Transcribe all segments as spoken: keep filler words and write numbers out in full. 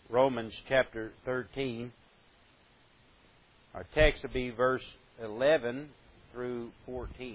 Romans chapter thirteen. Our text will be verse eleven through fourteen.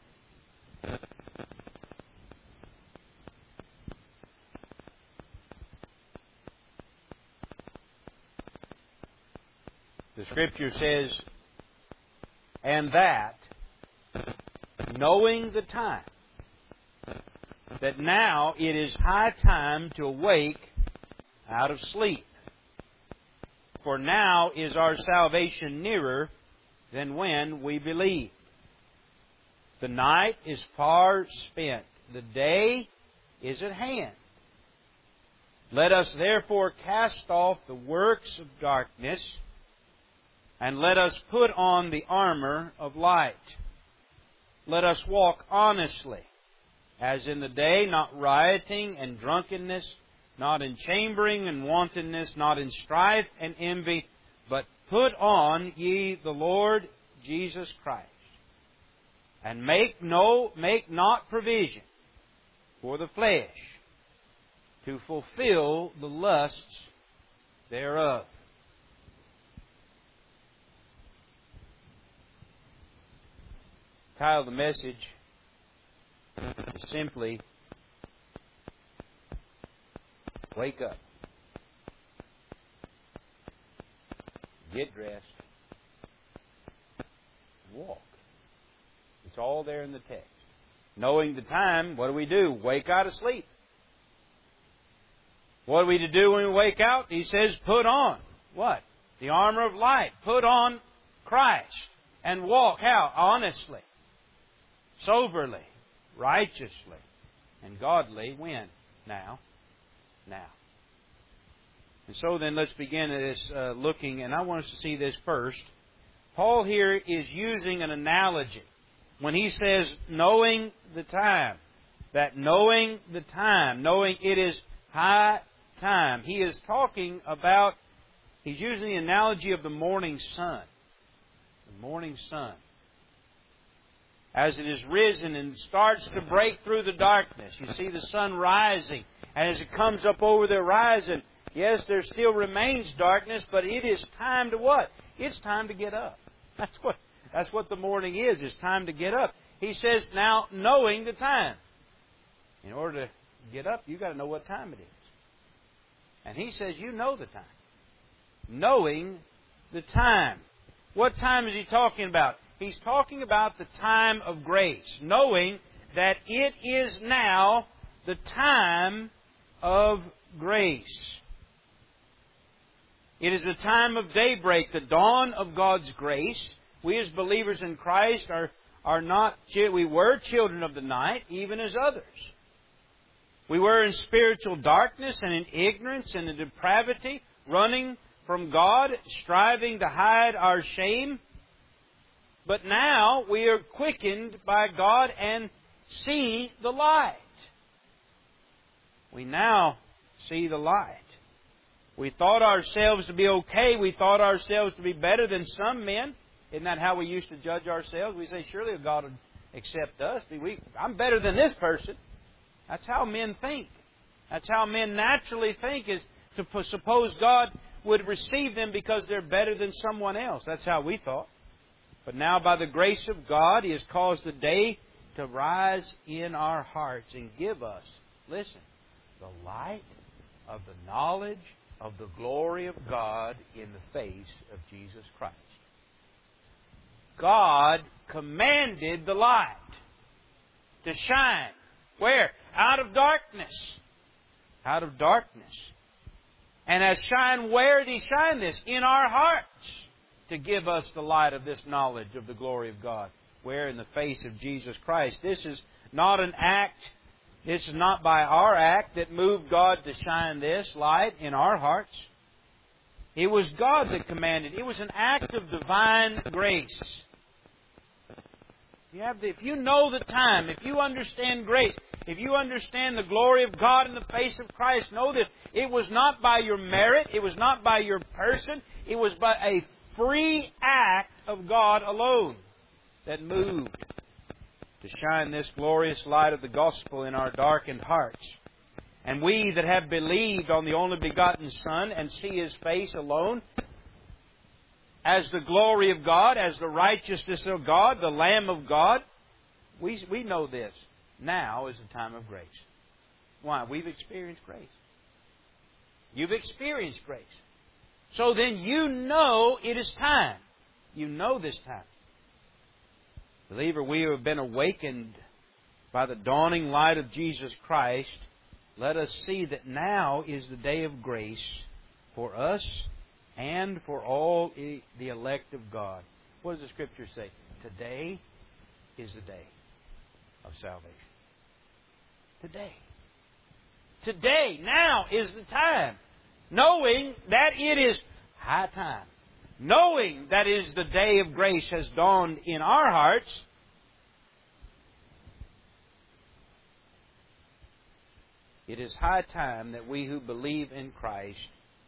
The Scripture says, "And that, knowing the time, that now it is high time to awake out of sleep. For now is our salvation nearer than when we believed. The night is far spent, the day is at hand. Let us therefore cast off the works of darkness, and let us put on the armor of light. Let us walk honestly, as in the day, not rioting and drunkenness, not in chambering and wantonness, not in strife and envy, but put on ye the Lord Jesus Christ. And make no make not provision for the flesh to fulfill the lusts thereof." The title of the message is simply, "Wake up. Get dressed. Walk." It's all there in the text. Knowing the time, what do we do? Wake out of sleep. What are we to do when we wake out? He says, put on. What? The armor of light. Put on Christ. And walk how? Honestly. Soberly. Righteously. And godly. When? Now. Now. And so then let's begin this uh, looking, and I want us to see this first. Paul here is using an analogy. When he says, knowing the time, that knowing the time, knowing it is high time, he is talking about, he's using the analogy of the morning sun. The morning sun. As it is risen and starts to break through the darkness. You see the sun rising. And as it comes up over the horizon, yes, there still remains darkness, but it is time to what? It's time to get up. That's what that's what the morning is. It's time to get up. He says, now, knowing the time. In order to get up, you've got to know what time it is. And he says, you know the time. Knowing the time. What time is he talking about? He's talking about the time of grace. Knowing that it is now the time of grace. It is the time of daybreak, the dawn of God's grace. We as believers in Christ are, are not, we were children of the night, even as others. We were in spiritual darkness and in ignorance and in depravity, running from God, striving to hide our shame. But now we are quickened by God and see the light. We now see the light. We thought ourselves to be okay. We thought ourselves to be better than some men. Isn't that how we used to judge ourselves? We say, surely God would accept us. We, I'm better than this person. That's how men think. That's how men naturally think, is to suppose God would receive them because they're better than someone else. That's how we thought. But now by the grace of God, He has caused the day to rise in our hearts and give us, listen, the light of the knowledge of the glory of God in the face of Jesus Christ. God commanded the light to shine. Where? Out of darkness. Out of darkness. And as shine, where did He shine this? In our hearts. To give us the light of this knowledge of the glory of God. Where? In the face of Jesus Christ. This is not an act. This is not by our act that moved God to shine this light in our hearts. It was God that commanded. It was an act of divine grace. You have the, if you know the time, if you understand grace, if you understand the glory of God in the face of Christ, know that it was not by your merit, it was not by your person, it was by a free act of God alone that moved to shine this glorious light of the gospel in our darkened hearts. And we that have believed on the only begotten Son and see His face alone, as the glory of God, as the righteousness of God, the Lamb of God, we, we know this. Now is the time of grace. Why? We've experienced grace. You've experienced grace. So then you know it is time. You know this time. Believer, we have been awakened by the dawning light of Jesus Christ. Let us see that now is the day of grace for us and for all the elect of God. What does the Scripture say? Today is the day of salvation. Today. Today, now is the time. Knowing that it is high time. Knowing that it is the day of grace has dawned in our hearts. It is high time that we who believe in Christ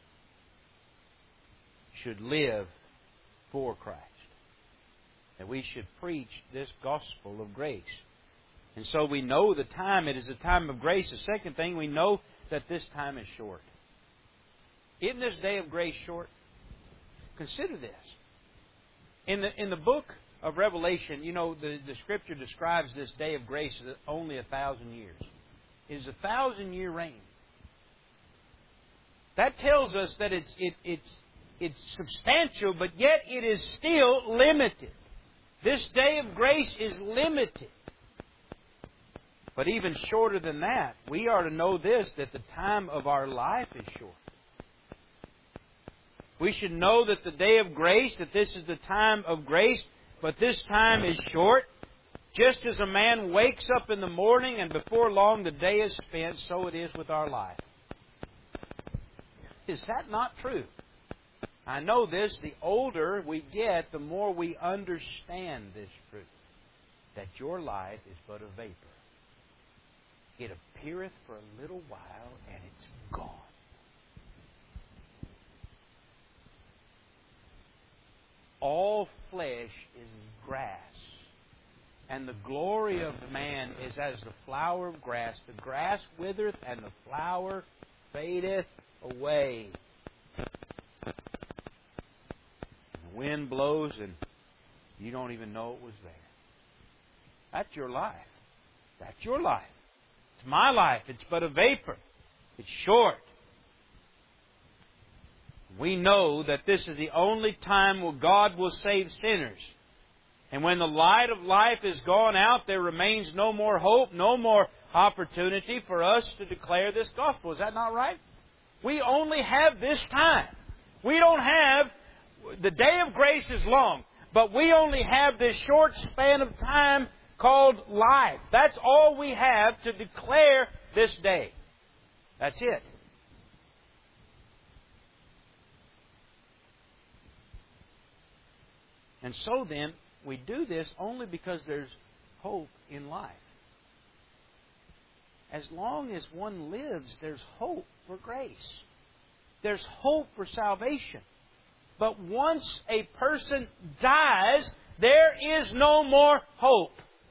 should live for Christ. That we should preach this gospel of grace. And so we know the time. It is a time of grace. The second thing, we know that this time is short. Isn't this day of grace short? Consider this. In the in the book of Revelation, you know, the, the Scripture describes this day of grace as only a thousand years. It is a thousand year reign. That tells us that it's it, it's it's substantial, but yet it is still limited. This day of grace is limited. But even shorter than that, we are to know this, that the time of our life is short. We should know that the day of grace, that this is the time of grace, but this time is short. Just as a man wakes up in the morning and before long the day is spent, so it is with our life. Is that not true? I know this, the older we get, the more we understand this truth. That your life is but a vapor. It appeareth for a little while and it's gone. All flesh is grass, and the glory of man is as the flower of grass. The grass withereth, and the flower fadeth away. And the wind blows, and you don't even know it was there. That's your life. That's your life. It's my life. It's but a vapor. It's short. We know that this is the only time where God will save sinners. And when the light of life is gone out, there remains no more hope, no more opportunity for us to declare this gospel. Is that not right? We only have this time. We don't have... The day of grace is long, but we only have this short span of time called life. That's all we have to declare this day. That's it. And so then, we do this only because there's hope in life. As long as one lives, there's hope for grace. There's hope for salvation. But once a person dies, there is no more hope.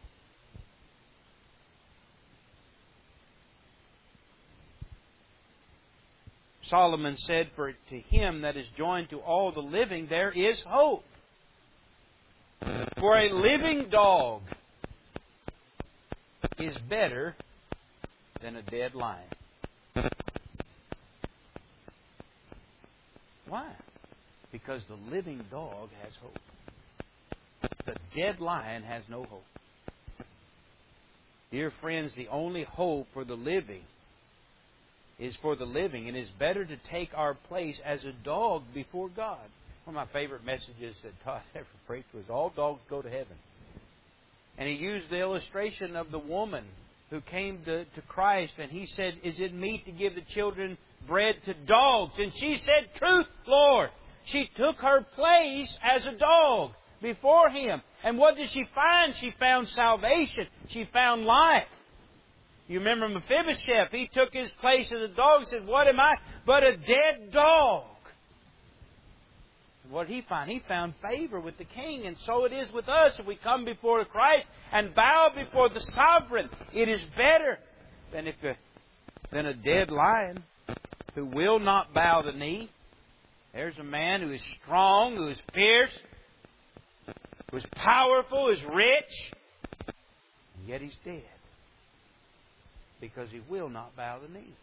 Solomon said, "For to him that is joined to all the living, there is hope." For a living dog is better than a dead lion. Why? Because the living dog has hope. The dead lion has no hope. Dear friends, the only hope for the living is for the living, and it's better to take our place as a dog before God. One of my favorite messages that Todd ever preached was, all dogs go to heaven. And he used the illustration of the woman who came to, to Christ, and he said, is it meet to give the children bread to dogs? And she said, truth, Lord. She took her place as a dog before Him. And what did she find? She found salvation. She found life. You remember Mephibosheth. He took his place as a dog and said, what am I but a dead dog? What did he find? He found favor with the king. And so it is with us. If we come before Christ and bow before the sovereign, it is better than if than a dead lion who will not bow the knee. There's a man who is strong, who is fierce, who is powerful, who is rich, and yet he's dead because he will not bow the knee.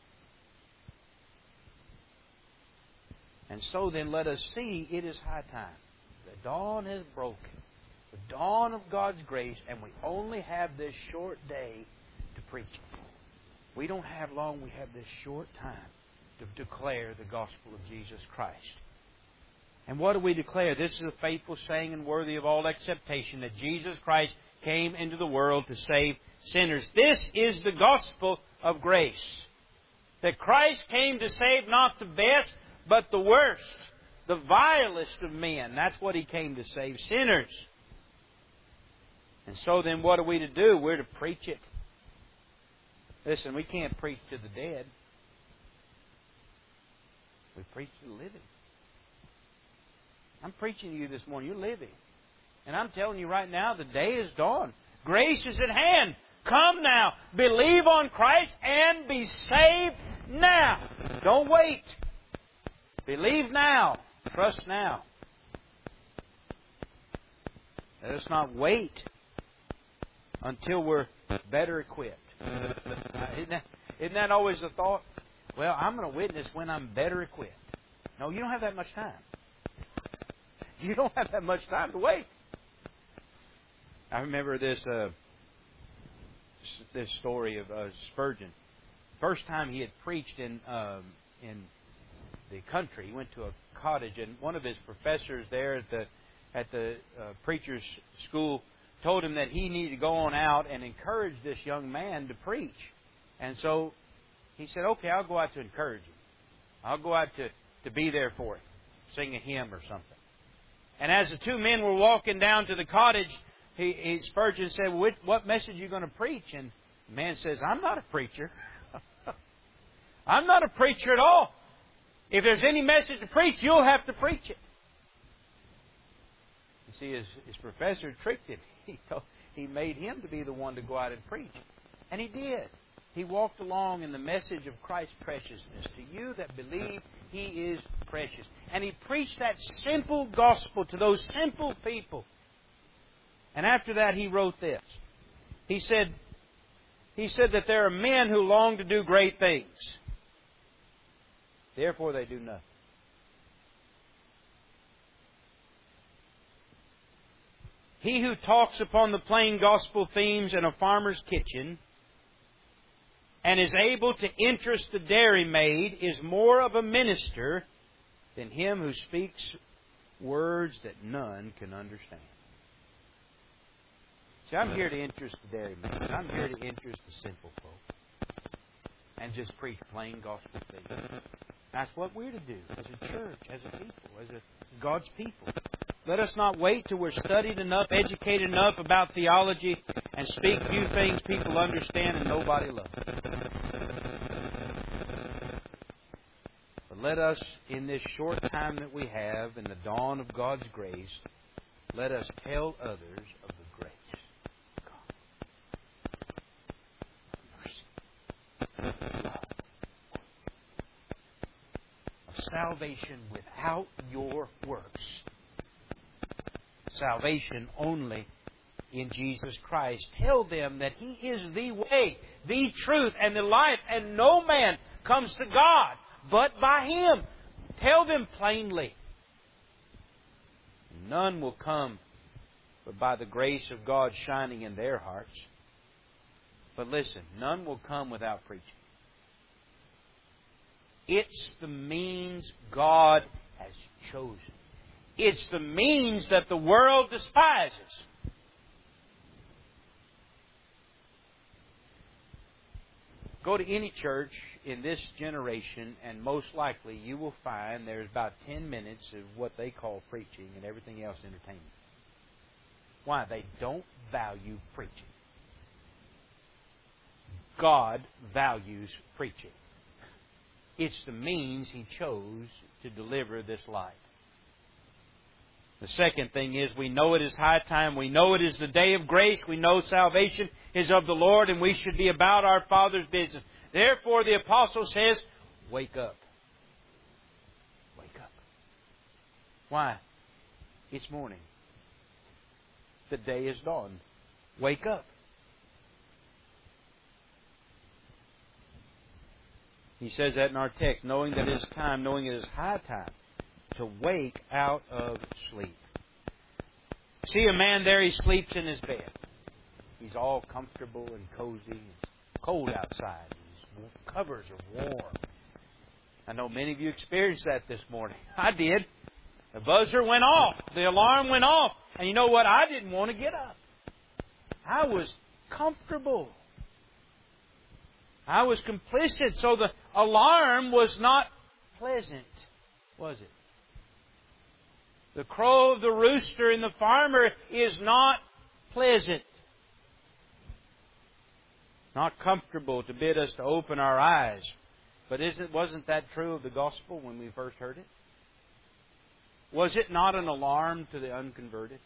And so then let us see it is high time. The dawn has broken. The dawn of God's grace, and we only have this short day to preach it. We don't have long. We have this short time to declare the gospel of Jesus Christ. And what do we declare? This is a faithful saying and worthy of all acceptation, that Jesus Christ came into the world to save sinners. This is the gospel of grace. That Christ came to save not the best, but the worst, the vilest of men. That's what He came to save, sinners. And so then what are we to do? We're to preach it. Listen, we can't preach to the dead. We preach to the living. I'm preaching to you this morning. You're living. And I'm telling you right now, the day is dawn. Grace is at hand. Come now. Believe on Christ and be saved now. Don't wait. Believe now. Trust now. Let us not wait until we're better equipped. Isn't that, isn't that always the thought? Well, I'm going to witness when I'm better equipped. No, you don't have that much time. You don't have that much time to wait. I remember this uh, this story of uh, Spurgeon. First time he had preached in um, in the country, he went to a cottage, and one of his professors there at the at the uh, preacher's school told him that he needed to go on out and encourage this young man to preach. And so he said, okay, I'll go out to encourage him. I'll go out to, to be there for him, sing a hymn or something. And as the two men were walking down to the cottage, he, he Spurgeon said, well, what message are you going to preach? And the man says, I'm not a preacher. I'm not a preacher at all. If there's any message to preach, you'll have to preach it. You see, his, his professor tricked him. He, told, he made him to be the one to go out and preach. And he did. He walked along in the message of Christ's preciousness. To you that believe, He is precious. And he preached that simple gospel to those simple people. And after that, he wrote this. He said, he said that there are men who long to do great things. Therefore, they do nothing. He who talks upon the plain gospel themes in a farmer's kitchen and is able to interest the dairymaid is more of a minister than him who speaks words that none can understand. See, I'm here to interest the dairymaid. I'm here to interest the simple folk. And just preach plain gospel things. That's what we're to do as a church, as a people, as a God's people. Let us not wait till we're studied enough, educated enough about theology, and speak few things people understand and nobody loves. But let us, in this short time that we have, in the dawn of God's grace, let us tell others of the grace of God. Mercy. Love. Of salvation without your works. Salvation only in Jesus Christ. Tell them that He is the way, the truth, and the life, and no man comes to God but by Him. Tell them plainly. None will come but by the grace of God shining in their hearts. But listen, none will come without preaching. It's the means God has chosen. It's the means that the world despises. Go to any church in this generation, and most likely you will find there's about ten minutes of what they call preaching and everything else entertainment. Why? They don't value preaching. God values preaching. It's the means He chose to deliver this light. The second thing is we know it is high time. We know it is the day of grace. We know salvation is of the Lord, and we should be about our Father's business. Therefore, the apostle says, wake up. Wake up. Why? It's morning. The day is dawned. Wake up. He says that in our text, knowing that it is time, knowing it is high time to wake out of sleep. See a man there, he sleeps in his bed. He's all comfortable and cozy. It's cold outside. His covers are warm. I know many of you experienced that this morning. I did. The buzzer went off. The alarm went off. And you know what? I didn't want to get up. I was comfortable. I was complicit. So the alarm was not pleasant, was it? The crow of the rooster and the farmer is not pleasant. Not comfortable to bid us to open our eyes. But isn't, wasn't that true of the gospel when we first heard it? Was it not an alarm to the unconverted?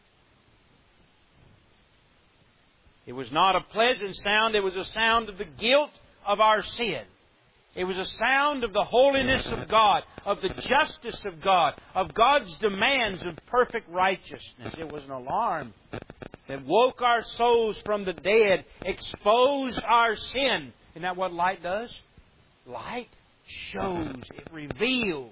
It was not a pleasant sound. It was a sound of the guilt of our sin. It was a sound of the holiness of God, of the justice of God, of God's demands of perfect righteousness. It was an alarm that woke our souls from the dead, exposed our sin. Isn't that what light does? Light shows, it reveals.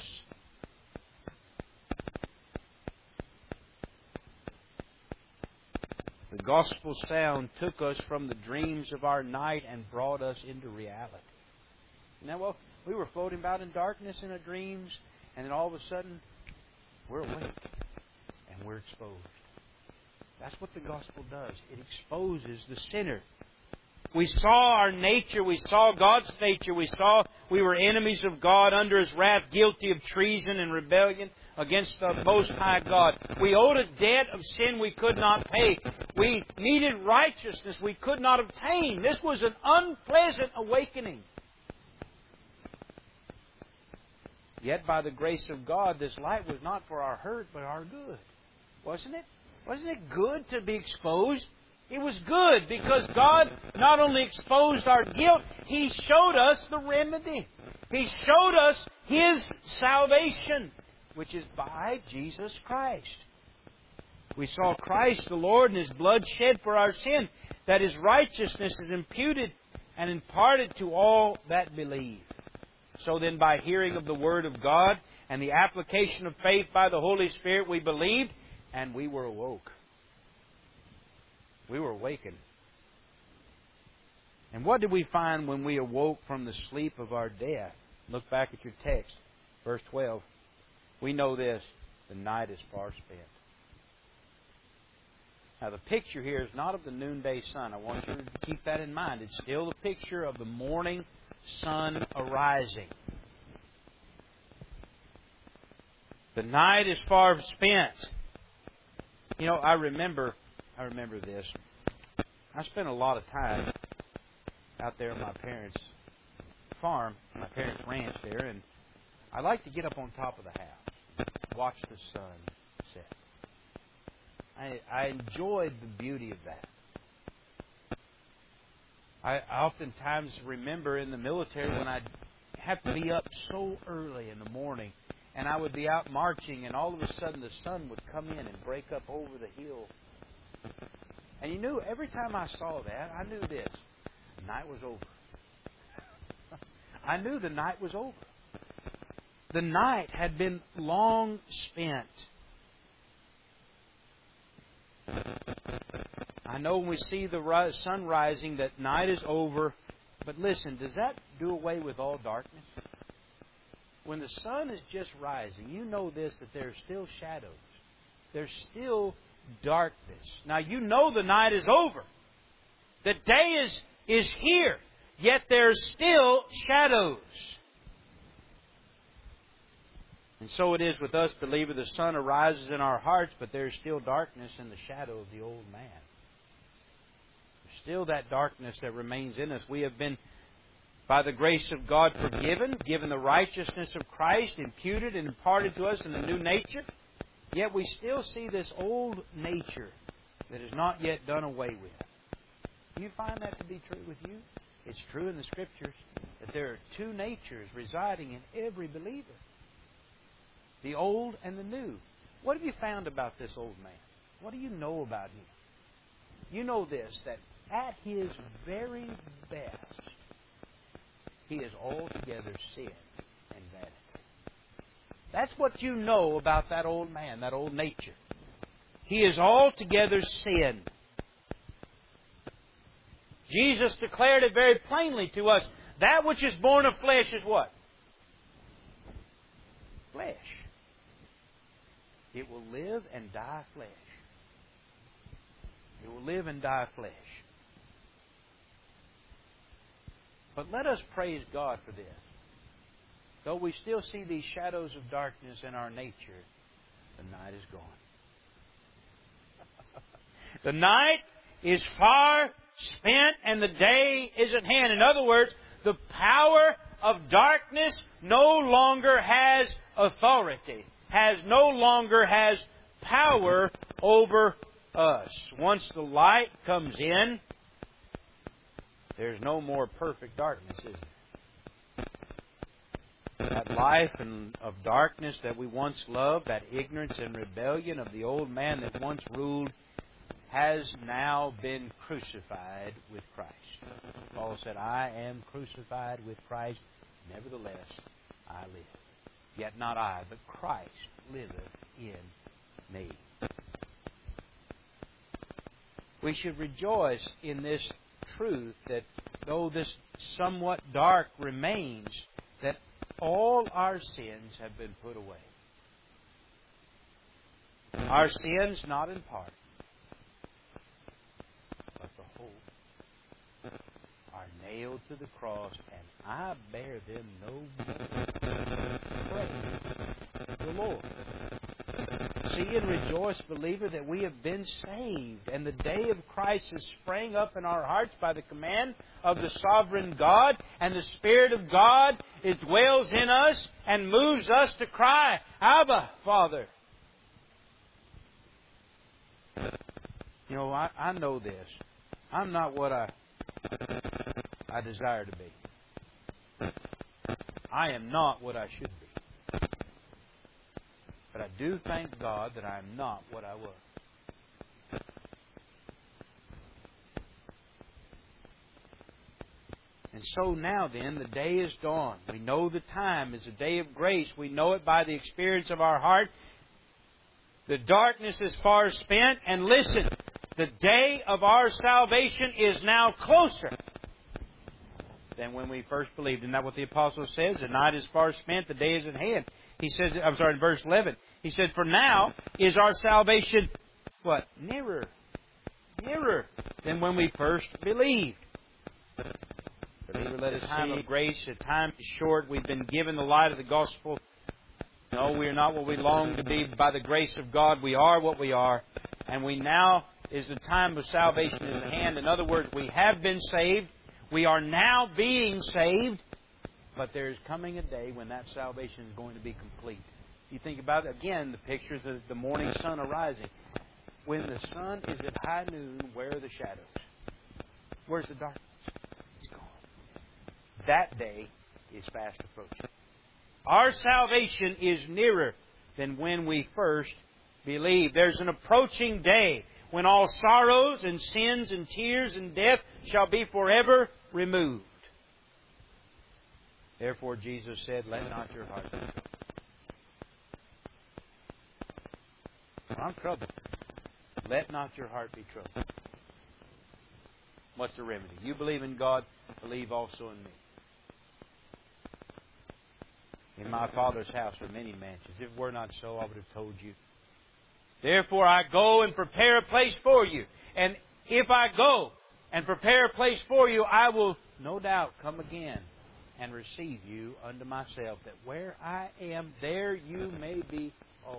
The gospel sound took us from the dreams of our night and brought us into reality. Now, well, we were floating about in darkness in our dreams, and then all of a sudden, we're awake and we're exposed. That's what the gospel does. It exposes the sinner. We saw our nature. We saw God's nature. We saw we were enemies of God under His wrath, guilty of treason and rebellion against the Most High God. We owed a debt of sin we could not pay. We needed righteousness we could not obtain. This was an unpleasant awakening. Yet by the grace of God, this light was not for our hurt, but our good. Wasn't it? Wasn't it good to be exposed? It was good because God not only exposed our guilt, He showed us the remedy. He showed us His salvation, which is by Jesus Christ. We saw Christ the Lord and His blood shed for our sin, that His righteousness is imputed and imparted to all that believe. So then, by hearing of the Word of God and the application of faith by the Holy Spirit, we believed and we were awoke. We were awakened. And what did we find when we awoke from the sleep of our death? Look back at your text, verse twelve. We know this, the night is far spent. Now the picture here is not of the noonday sun. I want you to keep that in mind. It's still the picture of the morning sun arising. The night is far spent. You know, I remember, I remember this. I spent a lot of time out there on my parents' farm, my parents' ranch there, and I like to get up on top of the house, watch the sun set. I, I enjoyed the beauty of that. I oftentimes remember in the military when I'd have to be up so early in the morning, and I would be out marching, and all of a sudden the sun would come in and break up over the hill. And you knew, every time I saw that, I knew this. The night was over. I knew the night was over. The night had been long spent. I know when we see the sun rising that night is over. But listen, does that do away with all darkness? When the sun is just rising, you know this, that there are still shadows. There's still darkness. Now you know the night is over. The day is, is here. Yet there's still shadows. And so it is with us believers. The sun arises in our hearts, but there's still darkness in the shadow of the old man. There's still that darkness that remains in us. We have been, by the grace of God, forgiven, given the righteousness of Christ, imputed and imparted to us in the new nature. Yet we still see this old nature that is not yet done away with. Do you find that to be true with you? It's true in the Scriptures that there are two natures residing in every believer. The old and the new. What have you found about this old man? What do you know about him? You know this, that at his very best, he is altogether sin and vanity. That's what you know about that old man, that old nature. He is altogether sin. Jesus declared it very plainly to us. That which is born of flesh is what? Flesh. It will live and die flesh. It will live and die flesh. But let us praise God for this. Though we still see these shadows of darkness in our nature, the night is gone. The night is far spent and the day is at hand. In other words, the power of darkness no longer has authority, has no longer has power over us. Once the light comes in, there's no more perfect darkness, is there? That life of darkness that we once loved, that ignorance and rebellion of the old man that once ruled, has now been crucified with Christ. Paul said, I am crucified with Christ, nevertheless I live. Yet not I, but Christ liveth in me. We should rejoice in this truth that though this somewhat dark remains, that all our sins have been put away. Our sins not in part, but the whole, are nailed to the cross, and I bear them no more. Praise the Lord. See and rejoice, believer, that we have been saved, and the day of Christ has sprang up in our hearts by the command of the sovereign God, and the Spirit of God it dwells in us and moves us to cry, Abba, Father. You know, I, I know this. I'm not what I I desire to be. I am not what I should be. But I do thank God that I am not what I was. And so now then, the day is dawn. We know the time is a day of grace. We know it by the experience of our heart. The darkness is far spent. And listen, the day of our salvation is now closer than when we first believed. Isn't that what the apostle says? The night is far spent, the day is at hand. He says, I'm sorry, in verse eleven, he said, for now is our salvation, what? Nearer. Nearer than when we first believed. Believer, let us see. Time of grace, the time is short. We've been given the light of the gospel. No, we are not what we long to be. By the grace of God, we are what we are. And we now is the time of salvation in the hand. In other words, we have been saved. We are now being saved. But there is coming a day when that salvation is going to be complete. You think about it, again, the picture of the, the morning sun arising. When the sun is at high noon, where are the shadows? Where's the darkness? It's gone. That day is fast approaching. Our salvation is nearer than when we first believed. There's an approaching day when all sorrows and sins and tears and death shall be forever removed. Therefore Jesus said, let not your heart be troubled. Well, I'm troubled. Let not your heart be troubled. What's the remedy? You believe in God, believe also in me. In my Father's house are many mansions. If it were not so, I would have told you. Therefore I go and prepare a place for you. And if I go and prepare a place for you, I will no doubt come again and receive you unto myself, that where I am, there you may be also.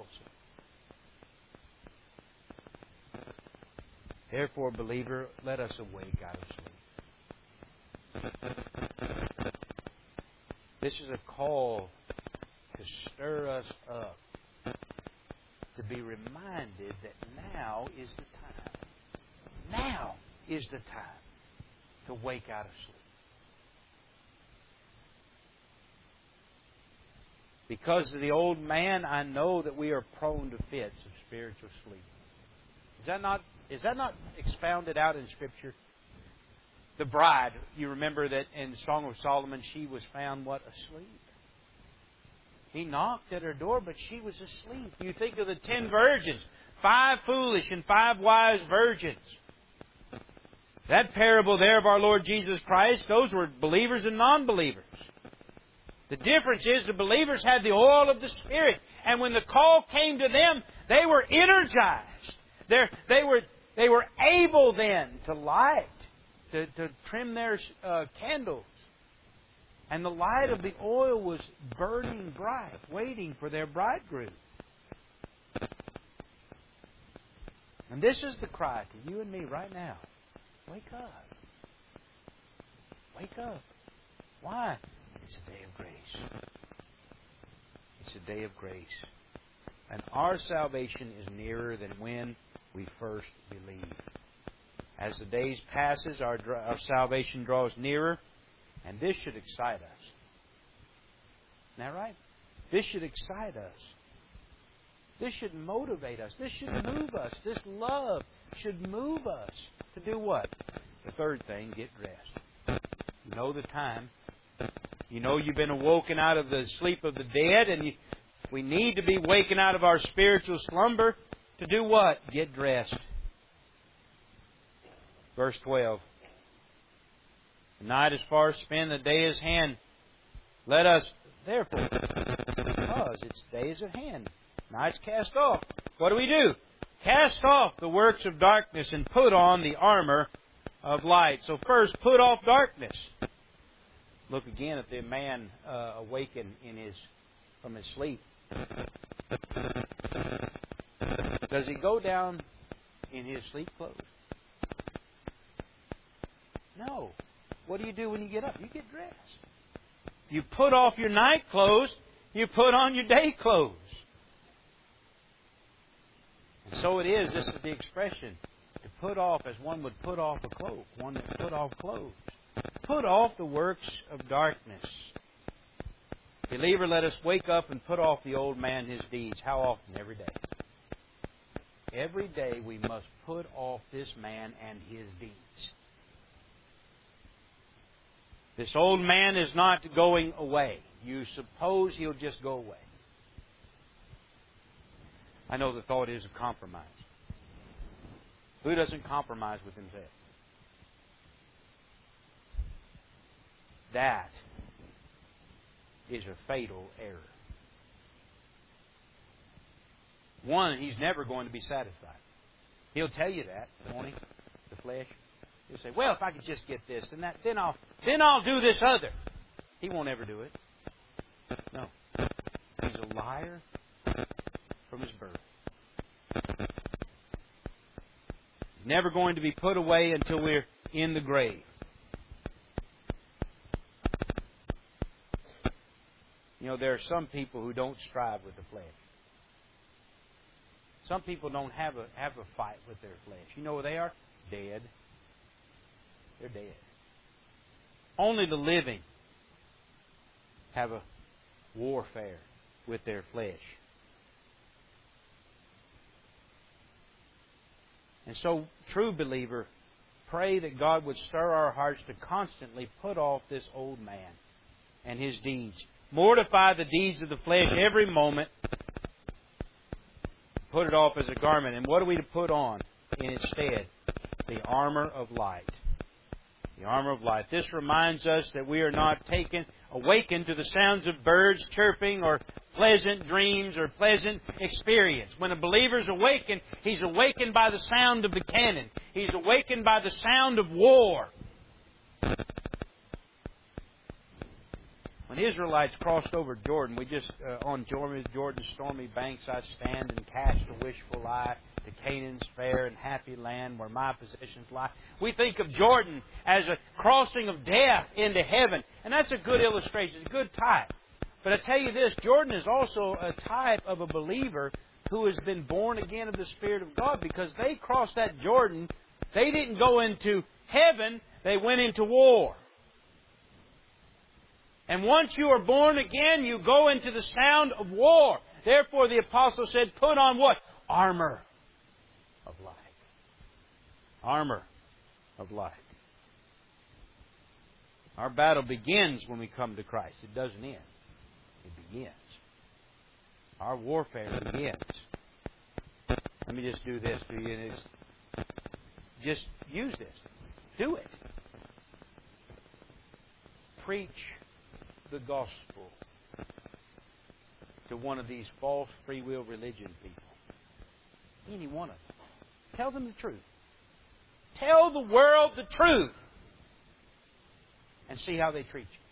Therefore, believer, let us awake out of sleep. This is a call to stir us up, to be reminded that now is the time. Now is the time to wake out of sleep. Because of the old man, I know that we are prone to fits of spiritual sleep. Is that not, is that not expounded out in Scripture? The bride, you remember that in the Song of Solomon, she was found, what, asleep. He knocked at her door, but she was asleep. You think of the ten virgins, five foolish and five wise virgins. That parable there of our Lord Jesus Christ, those were believers and non-believers. The difference is the believers had the oil of the Spirit. And when the call came to them, they were energized. They're, they were they were able then to light, to, to trim their uh, candles. And the light of the oil was burning bright, waiting for their bridegroom. And this is the cry to you and me right now. Wake up. Wake up. Why? It's a day of grace. It's a day of grace. And our salvation is nearer than when we first believed. As the days passes, our, our salvation draws nearer, and this should excite us. Isn't that right? This should excite us. This should motivate us. This should move us. This love should move us to do what? The third thing, get dressed. You know the time. You know you've been awoken out of the sleep of the dead, and you, we need to be waking out of our spiritual slumber to do what? Get dressed. Verse twelve. The night is far spent, the day is hand. Let us, therefore, because its day is at hand, night's cast off. What do we do? Cast off the works of darkness and put on the armor of light. So first, put off darkness. Look again at the man uh, awakened in his from his sleep. Does he go down in his sleep clothes? No. What do you do when you get up? You get dressed. You put off your night clothes. You put on your day clothes. And so it is. This is the expression. To put off as one would put off a cloak. One would put off clothes. Put off the works of darkness. Believer, let us wake up and put off the old man and his deeds. How often? Every day. Every day we must put off this man and his deeds. This old man is not going away. You suppose he'll just go away. I know the thought is a compromise. Who doesn't compromise with himself? That is a fatal error. One, he's never going to be satisfied. He'll tell you that, won't he? The flesh. He'll say, well, if I could just get this and that, then I'll then I'll do this other. He won't ever do it. No. He's a liar from his birth. He's never going to be put away until we're in the grave. You know, there are some people who don't strive with the flesh. Some people don't have a have a fight with their flesh. You know where they are? Dead. They're dead. Only the living have a warfare with their flesh. And so, true believer, pray that God would stir our hearts to constantly put off this old man and his deeds. Mortify the deeds of the flesh every moment. Put it off as a garment. And what are we to put on in its stead? The armor of light. The armor of light. This reminds us that we are not taken, awakened to the sounds of birds chirping or pleasant dreams or pleasant experience. When a believer is awakened, he's awakened by the sound of the cannon. He's awakened by the sound of war. When the Israelites crossed over Jordan, we just, uh, on Jordan's stormy banks, I stand and cast a wishful eye to Canaan's fair and happy land where my possessions lie. We think of Jordan as a crossing of death into heaven. And that's a good illustration, a good type. But I tell you this, Jordan is also a type of a believer who has been born again of the Spirit of God, because they crossed that Jordan. They didn't go into heaven, they went into war. And once you are born again, you go into the sound of war. Therefore, the apostle said, put on what? Armor of light. Armor of light. Our battle begins when we come to Christ. It doesn't end. It begins. Our warfare begins. Let me just do this to you. And it's, just use this. Do it. Preach the gospel to one of these false free will religion people. Any one of them. Tell them the truth. Tell the world the truth. And see how they treat you.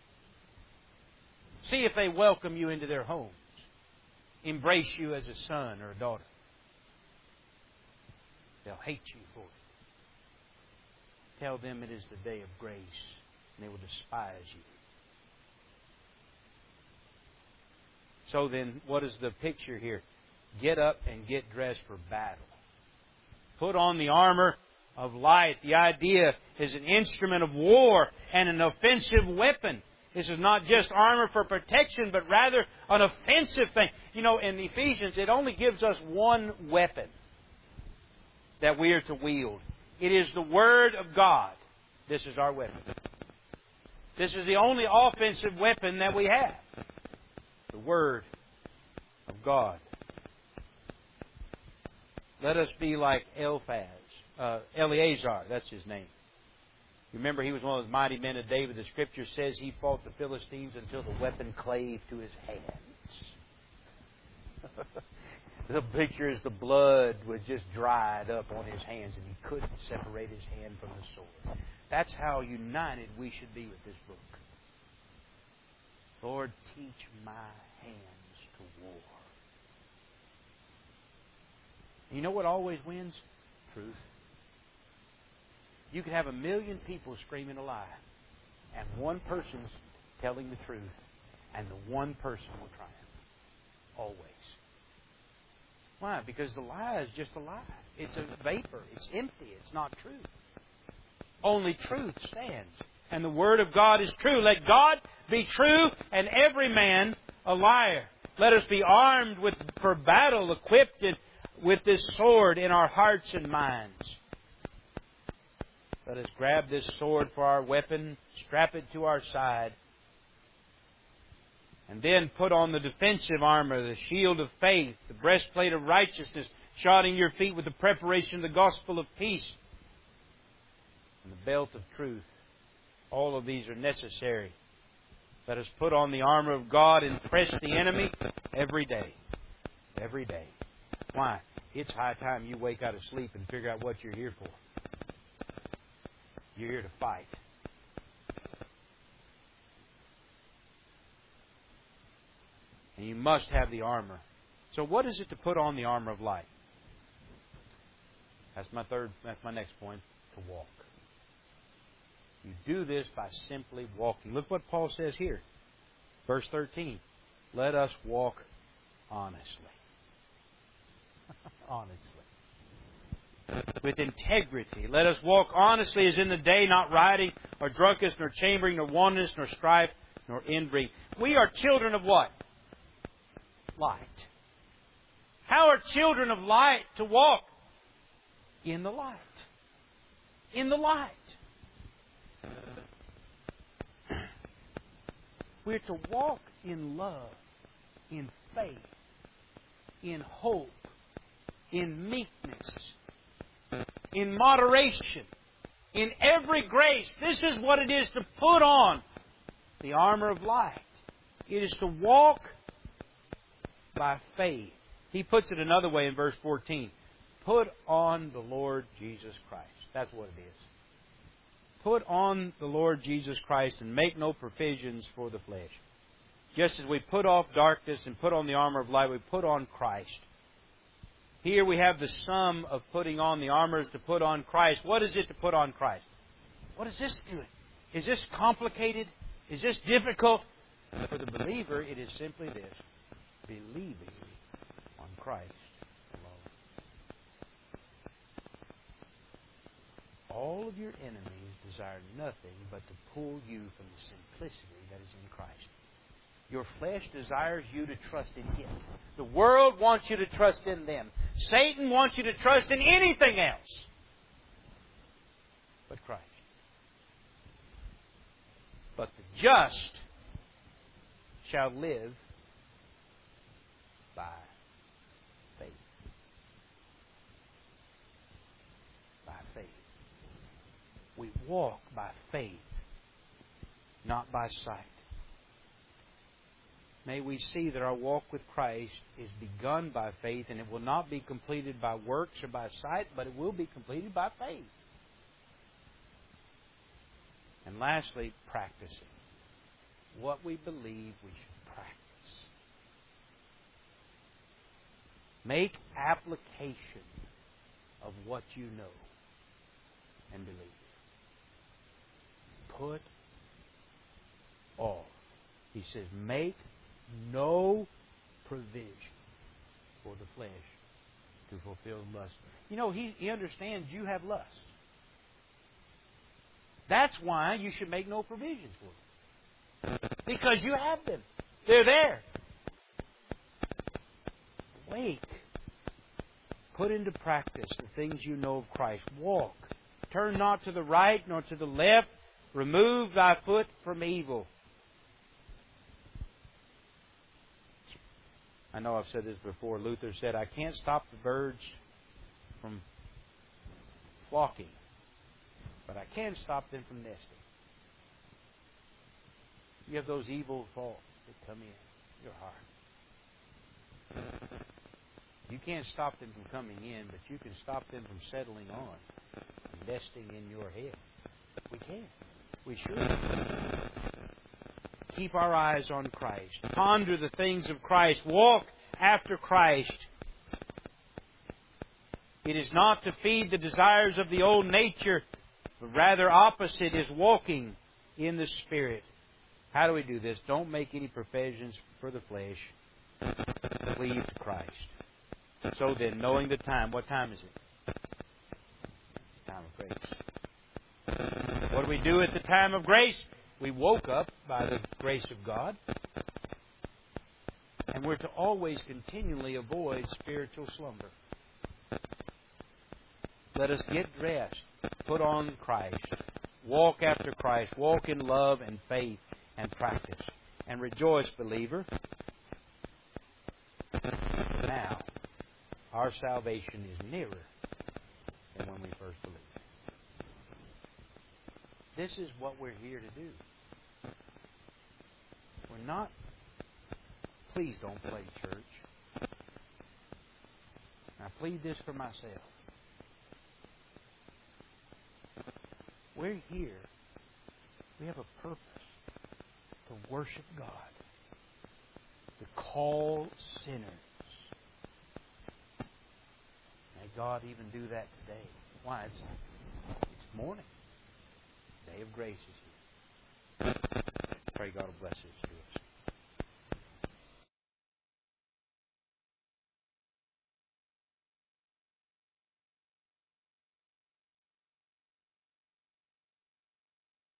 See if they welcome you into their homes. Embrace you as a son or a daughter. They'll hate you for it. Tell them it is the day of grace, and they will despise you. So then, what is the picture here? Get up and get dressed for battle. Put on the armor of light. The idea is an instrument of war and an offensive weapon. This is not just armor for protection, but rather an offensive thing. You know, in Ephesians, it only gives us one weapon that we are to wield. It is the Word of God. This is our weapon. This is the only offensive weapon that we have. The Word of God. Let us be like Eliphaz, uh, Eleazar, that's his name. Remember, he was one of the mighty men of David. The Scripture says he fought the Philistines until the weapon clave to his hands. The picture is the blood was just dried up on his hands and he couldn't separate his hand from the sword. That's how united we should be with this book. Lord, teach my hands to war. You know what always wins? Truth. You could have a million people screaming a lie, and one person's telling the truth, and the one person will triumph. Always. Why? Because the lie is just a lie. It's a vapor. It's empty. It's not true. Only truth stands. And the Word of God is true. Let God be true and every man a liar. Let us be armed with for battle, equipped in, with this sword in our hearts and minds. Let us grab this sword for our weapon, strap it to our side, and then put on the defensive armor, the shield of faith, the breastplate of righteousness, shodding your feet with the preparation of the gospel of peace, and the belt of truth. All of these are necessary. Let us put on the armor of God and press the enemy every day. Every day. Why? It's high time you wake out of sleep and figure out what you're here for. You're here to fight. And you must have the armor. So what is it to put on the armor of light? That's my third, that's my next point. To walk. You do this by simply walking. Look what Paul says here. Verse thirteen. Let us walk honestly. Honestly. With integrity. Let us walk honestly as in the day, not rioting, or drunkenness, nor chambering, nor wantonness, nor strife, nor envy. We are children of what? Light. How are children of light to walk? In the light. In the light. We're to walk in love, in faith, in hope, in meekness, in moderation, in every grace. This is what it is to put on the armor of light. It is to walk by faith. He puts it another way in verse fourteen. Put on the Lord Jesus Christ. That's what it is. Put on the Lord Jesus Christ and make no provisions for the flesh. Just as we put off darkness and put on the armor of light, we put on Christ. Here we have the sum of putting on the armor is to put on Christ. What is it to put on Christ? What is this doing? Is this complicated? Is this difficult? For the believer, it is simply this. Believing on Christ alone. all of your enemies desire nothing but to pull you from the simplicity that is in Christ. Your flesh desires you to trust in it. The world wants you to trust in them. Satan wants you to trust in anything else but Christ. But the just shall live by faith. By faith. We walk by faith, not by sight. May we see that our walk with Christ is begun by faith, and it will not be completed by works or by sight, but it will be completed by faith. And lastly, practicing. What we believe, we should practice. Make application of what you know and believe. Put off. He says, make no provision for the flesh to fulfill lust. You know, he, he understands you have lust. That's why you should make no provisions for them. Because you have them. They're there. Wake. Put into practice the things you know of Christ. Walk. Turn not to the right nor to the left. Remove thy foot from evil. I know I've said this before. Luther said, I can't stop the birds from flocking, but I can stop them from nesting. You have those evil thoughts that come in your heart. You can't stop them from coming in, but you can stop them from settling on and nesting in your head. We can. We should. Keep our eyes on Christ. Ponder the things of Christ. Walk after Christ. It is not to feed the desires of the old nature, but rather opposite is walking in the Spirit. How do we do this? Don't make any provisions for the flesh. Cleave to Christ. So then, knowing the time, what time is it? Time of grace. What do we do at the time of grace? We woke up by the grace of God. And we're to always continually avoid spiritual slumber. Let us get dressed, put on Christ, walk after Christ, walk in love and faith and practice. And rejoice, believer. Now, our salvation is nearer than when we first believed. This is what we're here to do. We're not... Please don't play church. I plead this for myself. We're here. We have a purpose to worship God. To call sinners. May God even do that today. Why? It's, it's morning. Day of grace is here. Pray God will bless us.